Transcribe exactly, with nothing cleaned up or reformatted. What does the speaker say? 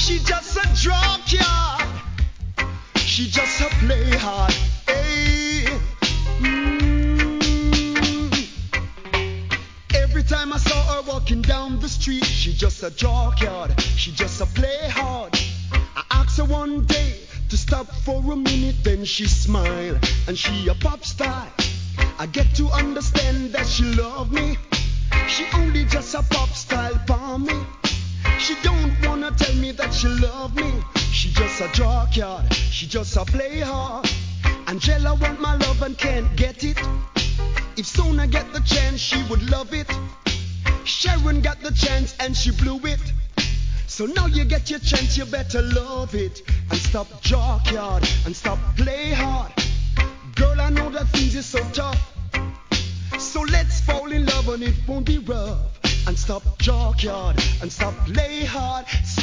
She just a junkyard. She just a play hard. Hey. Mm. Every time I saw her walking down the street, she just a junkyard. She just a play hard. I asked her one day to stop for a minute, then she smiled and she a pop star. I get to understand that she love me. She only just a pop style for me. She don't wanna tell me that she love me. She just a junkyard. She just a play hard. Angela want my love and can't get it. If Sona get the chance, she would love it. Sharon got the chance and she blew it. So now you get your chance, you better love it. And stop junkyard and stop play hard. Girl, I know that things is so tough. So let's fall in love and it won't be rough. And stop junkyard and stop play hard.